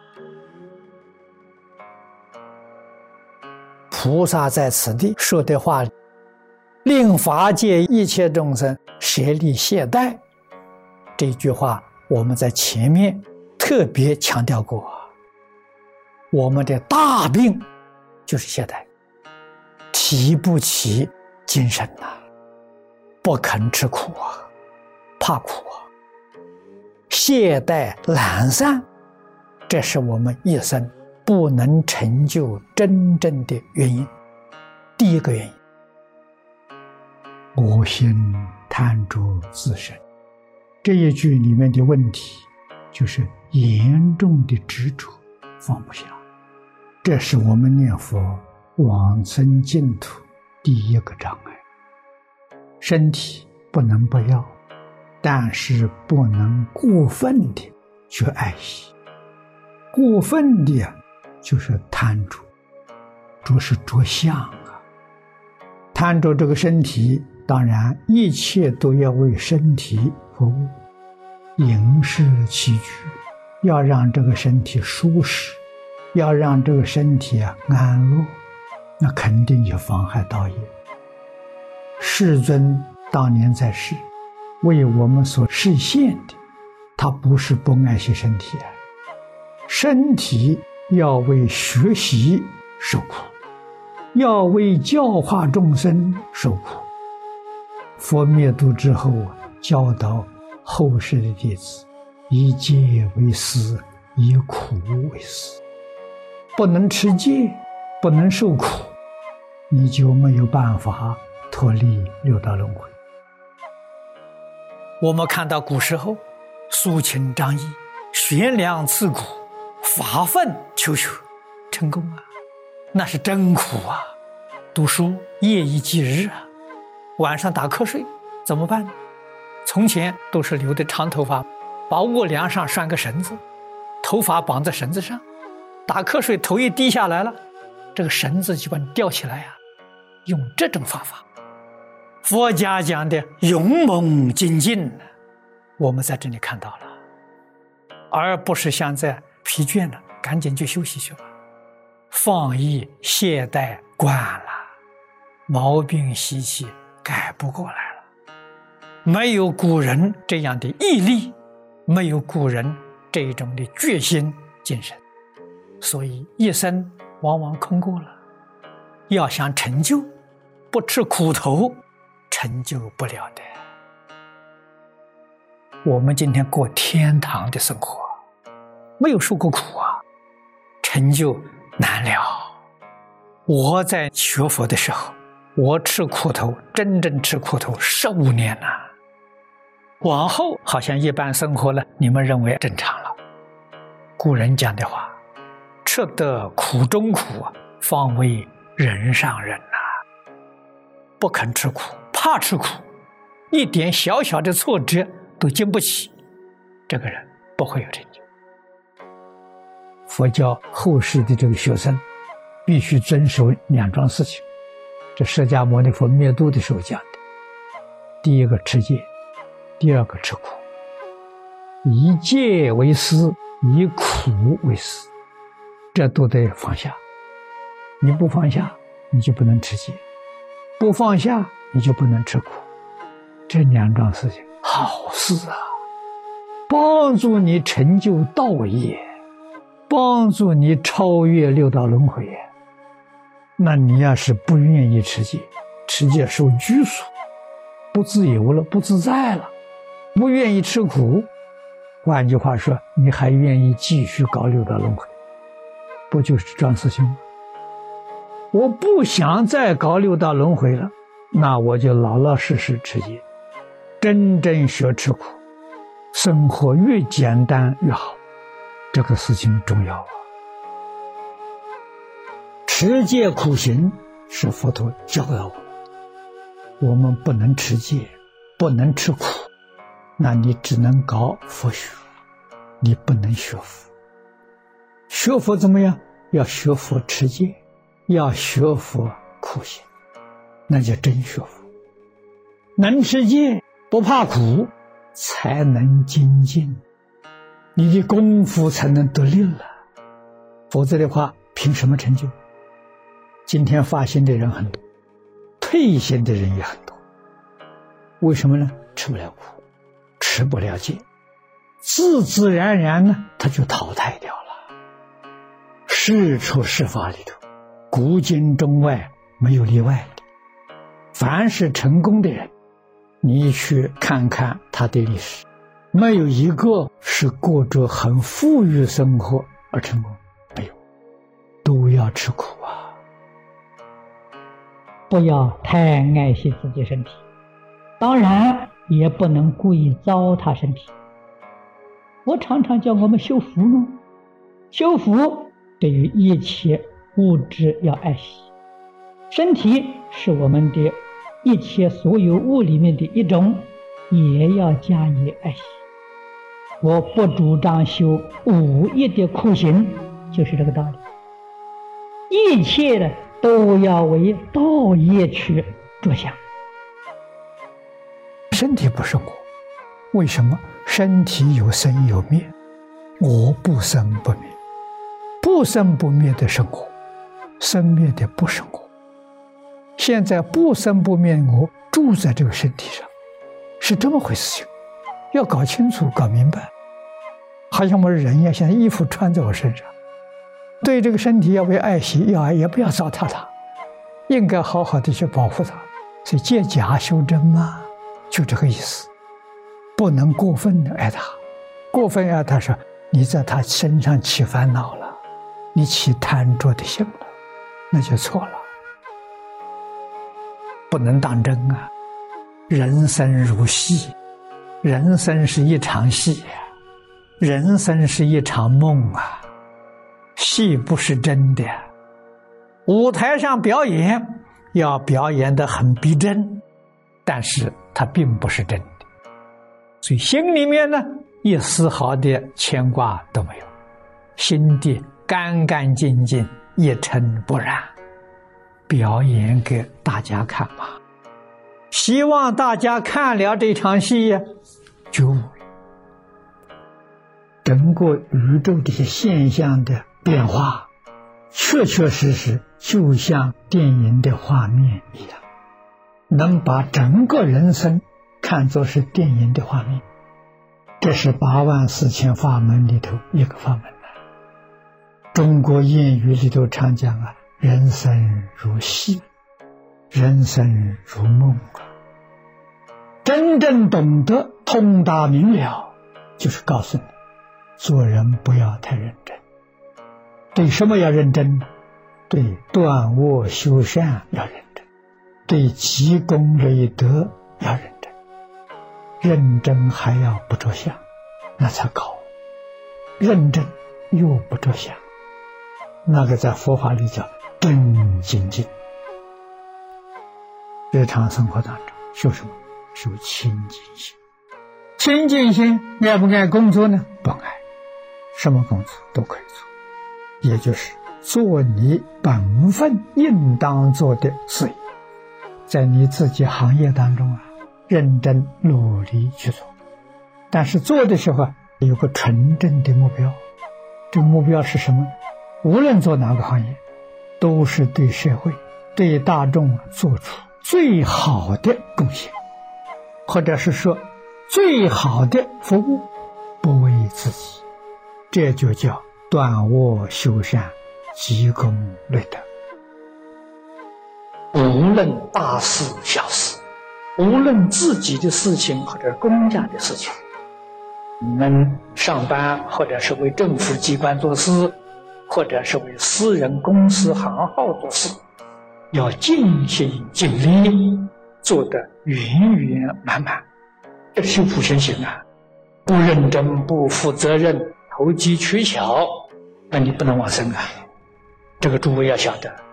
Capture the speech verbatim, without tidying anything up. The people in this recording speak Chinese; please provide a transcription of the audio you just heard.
菩萨在此地说的话，令法界一切众生舍利懈怠，这句话我们在前面特别强调过。我们的大病就是懈怠，提不起精神呐、啊，不肯吃苦啊，怕苦啊，懈怠懒散，这是我们一生不能成就真正的原因。第一个原因，我心贪着自身，这一句里面的问题就是严重的执着放不下，这是我们念佛往生净土第一个障碍。身体不能不要，但是不能过分的去爱惜，过分的就是贪着，着是着相啊。贪着这个身体，当然一切都要为身体服务，饮食起居要让这个身体舒适，要让这个身体啊安乐，那肯定有妨害道业。世尊当年在世为我们所示现的，他不是不爱惜身体啊，身体要为学习受苦，要为教化众生受苦。佛灭度之后啊，教导后世的弟子，以戒为师，以苦为师。不能持戒，不能受苦，你就没有办法脱离六道轮回。我们看到古时候肃清张毅，悬梁刺股，发奋求学，成功啊，那是真苦啊！读书夜以继日啊，晚上打瞌睡怎么办？从前都是留的长头发，把卧梁上拴个绳子，头发绑在绳子上，打瞌睡头一低下来了，这个绳子就把你吊起来啊，用这种方法。佛家讲的勇猛精进，我们在这里看到了，而不是像在疲倦了赶紧就休息去了，放逸懈怠惯了，毛病习气改不过来了。没有古人这样的毅力，没有古人这种的决心精神，所以一生往往空过了。要想成就，不吃苦头成就不了的。我们今天过天堂的生活，没有受过苦啊，成就难了。我在学佛的时候，我吃苦头，真正吃苦头十五年了。往后好像一般生活了，你们认为正常了。古人讲的话，吃得苦中苦，方为人上人呐、啊。不肯吃苦，怕吃苦，一点小小的挫折都经不起，这个人不会有成就。佛教后世的这个学生必须遵守两桩事情，这释迦牟尼佛灭度的时候讲的。第一个持戒，第二个吃苦。以戒为师，以苦为师，这都得放下。你不放下，你就不能持戒，不放下你就不能吃苦。这两桩事情好事啊，帮助你成就道业，帮助你超越六道轮回。那你要是不愿意持戒，持戒受拘束，不自由了，不自在了，不愿意吃苦，换句话说，你还愿意继续搞六道轮回，不就是这桩事情吗？我不想再搞六道轮回了，那我就老老实实持戒，真正学吃苦，生活越简单越好，这个事情重要啊。持戒苦行是佛陀教导我们，我们不能持戒，不能吃苦，那你只能搞佛学，你不能学佛。学佛怎么样？要学佛持戒，要学佛苦行，那叫真学佛。能持戒，不怕苦，才能精进，你的功夫才能得力了。 否则的话，凭什么成就？今天发心的人很多，退心的人也很多。为什么呢？吃不了苦，吃不了戒，自自然然呢，他就淘汰掉了。世出世法里头，古今中外没有例外的。凡是成功的人，你去看看他的历史，没有一个是过着很富裕生活而成功，没有，都要吃苦啊。 不要太爱惜自己身体，当然也不能故意糟蹋身体。我常常叫我们修福呢，修福对于一切物质要爱惜，身体是我们的一切所有物里面的一种，也要加以爱惜。我不主张修五业的苦行，就是这个道理。一切的都要为道业去着想。 身体不是我，为什么？身体有生有灭，我不生不灭，不生不灭的是我，生灭的不是我。现在不生不灭我住在这个身体上，是这么回事情，要搞清楚搞明白。好像我们人一样，像衣服穿在我身上，对这个身体要为爱惜，要也不要糟蹋它，应该好好的去保护它。所以借假修真嘛，就这个意思，不能过分的爱它。过分爱它时，你在它身上起烦恼了，你起贪着的心了，那就错了。不能当真啊！人生如戏，人生是一场戏，人生是一场梦啊！戏不是真的，舞台上表演要表演得很逼真，但是它并不是真的，所以心里面呢，一丝毫的牵挂都没有，心地干干净净，一尘不染。表演给大家看嘛，希望大家看了这场戏呀，觉悟。整个宇宙这些现象的变化，确确实实就像电影的画面一样，能把整个人生看作是电影的画面。这是八万四千法门里头一个法门啊。中国谚语里头常讲啊，人生如戏，人生如梦啊。真正懂得通达明了，就是告诉你，做人不要太认真。对什么要认真呢？对断恶修善要认真，对积功累德要认真。认真还要不着相，那才高。认真又不着相，那个在佛法里叫真精进。日常生活当中修什么？修清净心。清净心爱不爱工作呢？不爱，什么工作都可以做，也就是做你本分应当做的事业，在你自己行业当中啊，认真努力去做。但是做的时候啊，有个纯正的目标。这个目标是什么？无论做哪个行业，都是对社会对大众做出最好的贡献，或者是说最好的服务，不为自己。这就叫断恶修善，积功累德。无论大事小事，无论自己的事情或者公家的事情，你们上班或者是为政府机关做事，或者是为私人公司行号做事，要尽心尽力，做得圆圆满满。这是普贤行啊！不认真、不负责任、投机取巧，那你不能往生啊！这个诸位要晓得。